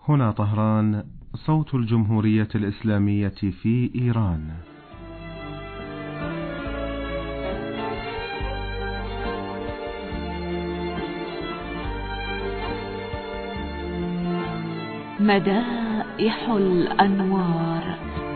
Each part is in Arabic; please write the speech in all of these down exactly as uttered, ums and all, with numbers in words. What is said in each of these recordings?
هنا طهران، صوت الجمهورية الإسلامية في إيران. مدائح الأنوار.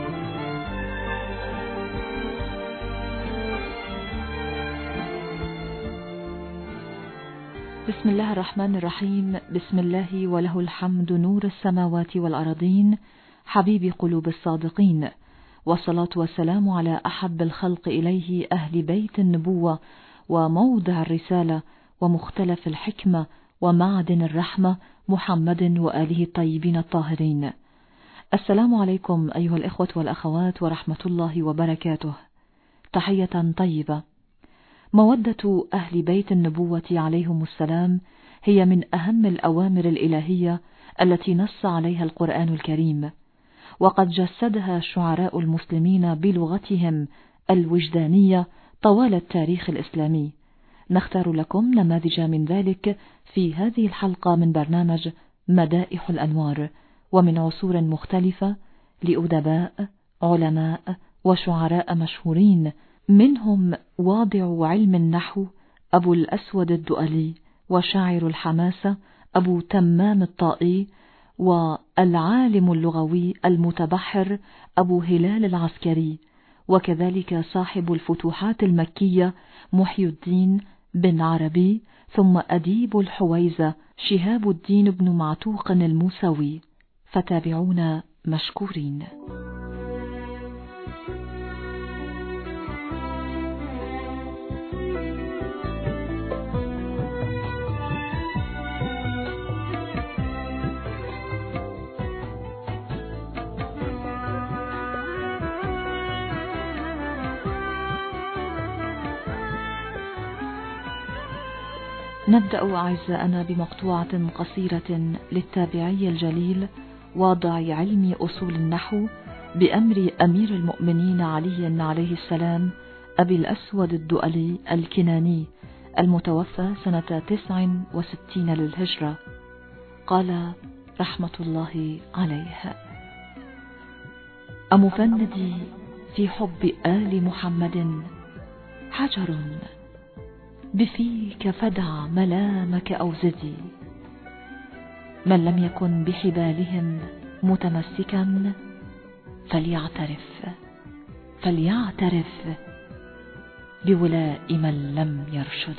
بسم الله الرحمن الرحيم. بسم الله وله الحمد نور السماوات والأرضين، حبيب قلوب الصادقين، والصلاة والسلام على أحب الخلق إليه، أهل بيت النبوة وموضع الرسالة ومختلف الحكمة ومعدن الرحمة، محمد وآله الطيبين الطاهرين. السلام عليكم أيها الإخوة والأخوات ورحمة الله وبركاته. تحية طيبة. مودة أهل بيت النبوة عليهم السلام هي من أهم الأوامر الإلهية التي نص عليها القرآن الكريم، وقد جسدها شعراء المسلمين بلغتهم الوجدانية طوال التاريخ الإسلامي. نختار لكم نماذج من ذلك في هذه الحلقة من برنامج مدائح الأنوار، ومن عصور مختلفة لأدباء، علماء وشعراء مشهورين، منهم واضع علم النحو أبو الأسود الدؤلي، وشاعر الحماسة أبو تمام الطائي، والعالم اللغوي المتبحر أبو هلال العسكري، وكذلك صاحب الفتوحات المكية محي الدين بن عربي، ثم أديب الحويزة شهاب الدين بن معتوق الموسوي. فتابعونا مشكورين. نبدأ أعزائنا بمقطوعة قصيرة للتابعي الجليل واضع علم أصول النحو بأمر أمير المؤمنين علي عليه السلام أبي الأسود الدؤلي الكناني المتوفى سنة تسع وستين للهجرة. قال رحمة الله عليه: أمفندي في حب آل محمد حجر، بفيك فدع ملامك أو زدي، من لم يكن بحبالهم متمسكا فليعترف فليعترف بولاء من لم يرشد.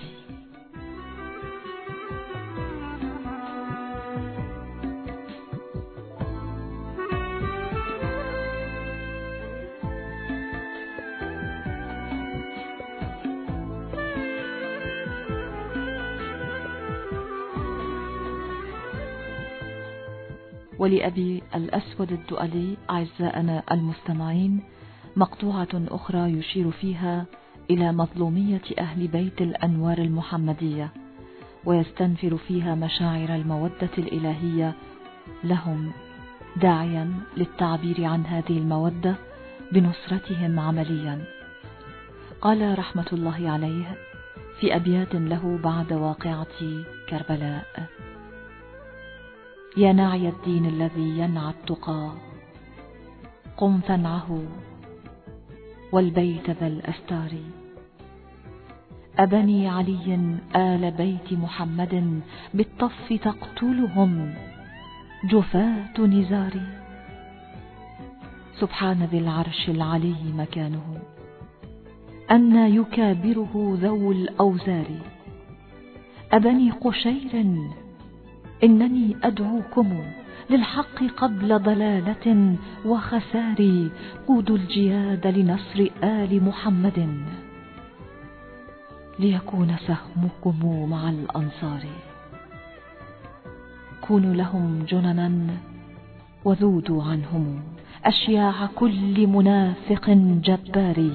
ولأبي الأسود الدؤلي أعزائنا المستمعين مقطوعة أخرى يشير فيها إلى مظلومية أهل بيت الأنوار المحمدية، ويستنفر فيها مشاعر المودة الإلهية لهم، داعيا للتعبير عن هذه المودة بنصرتهم عمليا. قال رحمة الله عليه في أبيات له بعد واقعة كربلاء: يا ناعي الدين الذي ينعى التقى، قم فانعه والبيت ذا الأستار، أبني علي آل بيت محمد بالطف تقتلهم جفاة نزاري، سبحان ذي العرش العلي مكانه، أن يكابره ذو الأوزار، أبني قشير إنني أدعوكم للحق قبل ضلالة وخسار، قودوا الجياد لنصر آل محمد، ليكون سهمكم مع الأنصار، كونوا لهم جننا وذودوا عنهم أشياع كل منافق جبار،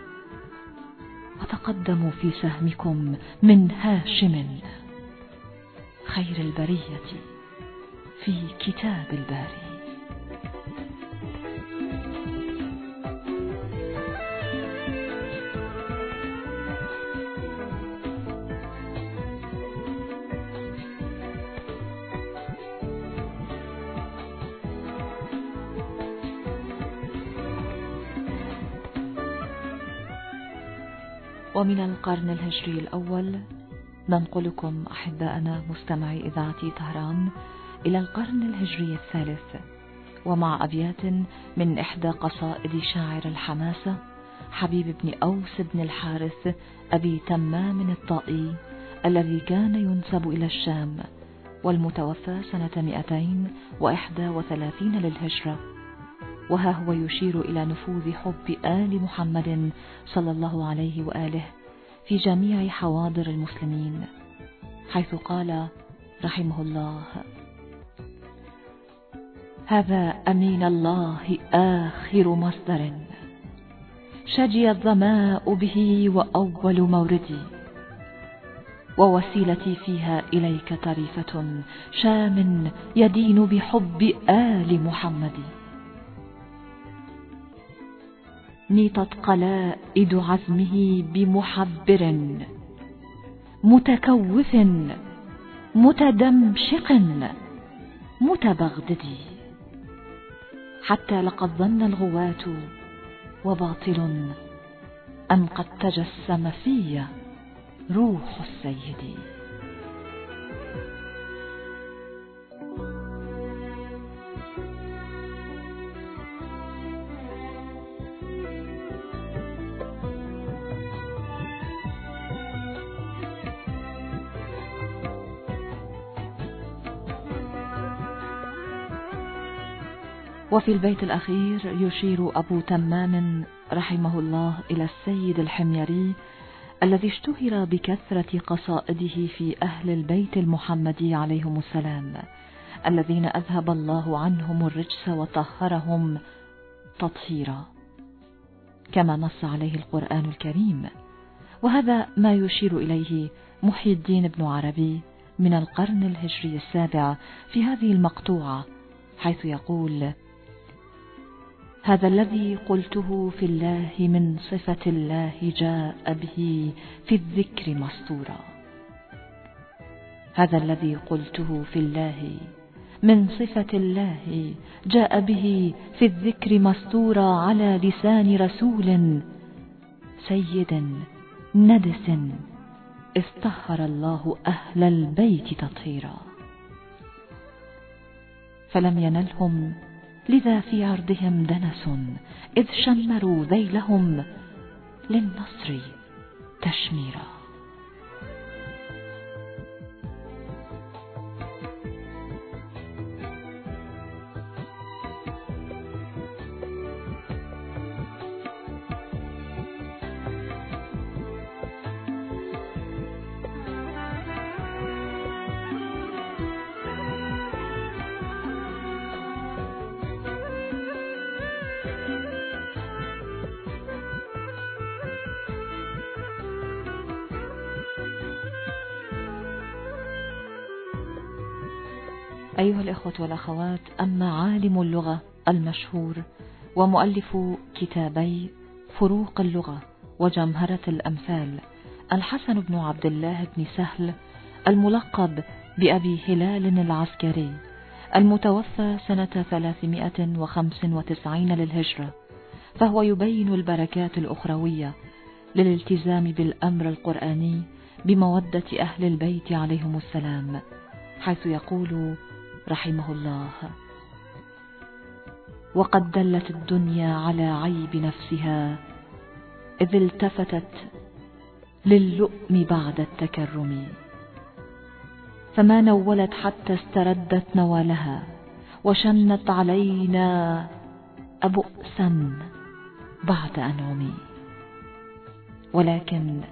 وتقدموا في سهمكم من هاشم خير البرية في كتاب الباري. ومن القرن الهجري الأول ننقلكم أحباءنا مستمعي إذاعة طهران إلى القرن الهجري الثالث، ومع أبيات من إحدى قصائد شاعر الحماسة حبيب بن أوس بن الحارث أبي تمام الطائي الذي كان ينسب إلى الشام، والمتوفى سنة مئتين وإحدى وثلاثين للهجرة. وها هو يشير إلى نفوذ حب آل محمد صلى الله عليه وآله في جميع حواضر المسلمين، حيث قال رحمه الله: هذا أمين الله آخر مصدر شجي الظماء به وأول موردي، ووسيلتي فيها إليك طريفة شام يدين بحب آل محمد. نيطت قلائد عزمه بمحبر متكوف متدمشق متبغدد، حتى لقد ظن الغواة وباطل أن قد تجسم في روح السيد. وفي البيت الأخير يشير أبو تمام رحمه الله إلى السيد الحميري الذي اشتهر بكثرة قصائده في أهل البيت المحمدي عليهم السلام، الذين أذهب الله عنهم الرجس وطهرهم تطهيرا، كما نص عليه القرآن الكريم. وهذا ما يشير إليه محي الدين بن عربي من القرن الهجري السابع في هذه المقطوعة، حيث يقول: هذا الذي قلته في الله من صفة الله جاء به في الذكر مسطورا. هذا الذي قلته في الله من صفة الله جاء به في الذكر مسطورا، على لسان رسول سيد ندس استطهر الله أهل البيت تطهيرا. فلم ينلهم لذا في عرضهم دنس، إذ شمروا ذيلهم للنصر تشميرا. أيها الإخوة والأخوات، أما عالم اللغة المشهور ومؤلف كتابي فروق اللغة وجمهرة الأمثال الحسن بن عبد الله بن سهل الملقب بأبي هلال العسكري، المتوفى سنة ثلاثمائة وخمس وتسعين للهجرة، فهو يبين البركات الأخروية للالتزام بالأمر القرآني بمودة أهل البيت عليهم السلام، حيث يقول رحمه الله: وقد دلت الدنيا على عيب نفسها إذ التفتت للؤم بعد التكرم، فما نولت حتى استردت نوالها، وشنت علينا أبؤسا بعد أنعمي. ولكن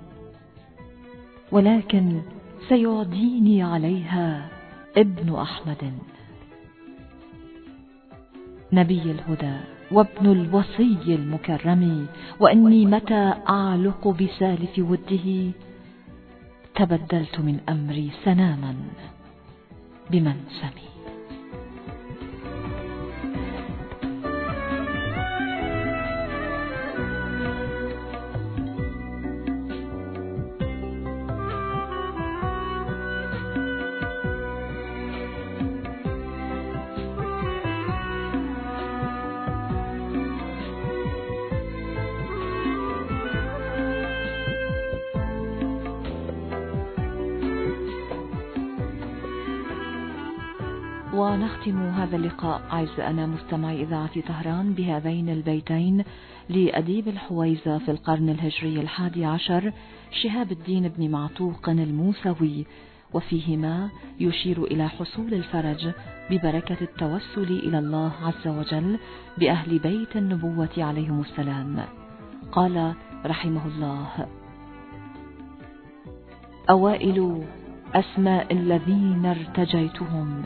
ولكن سيعديني عليها ابن أحمد نبي الهدى وابن الوصي المكرم، وإني متى أعلق بسالف وده تبدلت من أمري سناما بمنسمي. ونختم هذا اللقاء أعزائنا مستمعي إذاعة طهران بهذين البيتين لأديب الحويزة في القرن الهجري الحادي عشر شهاب الدين بن معتوق الموسوي، وفيهما يشير إلى حصول الفرج ببركة التوسل إلى الله عز وجل بأهل بيت النبوة عليهم السلام. قال رحمه الله: أوائل أسماء الذين ارتجيتهم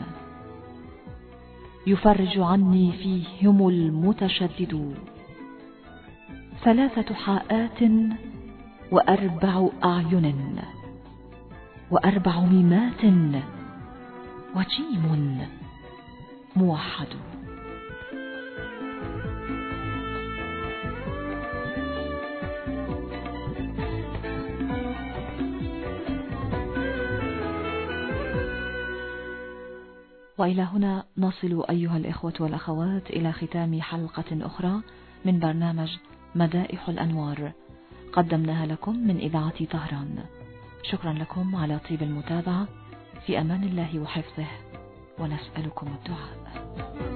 يفرج عني فيهم المتشدد، ثلاثة حاءات وأربع أعين وأربع ميمات وجيم موحد. وإلى هنا نصل أيها الإخوة والأخوات إلى ختام حلقة أخرى من برنامج مدائح الأنوار قدمناها لكم من إذاعة طهران. شكرا لكم على طيب المتابعة، في أمان الله وحفظه، ونسألكم الدعاء.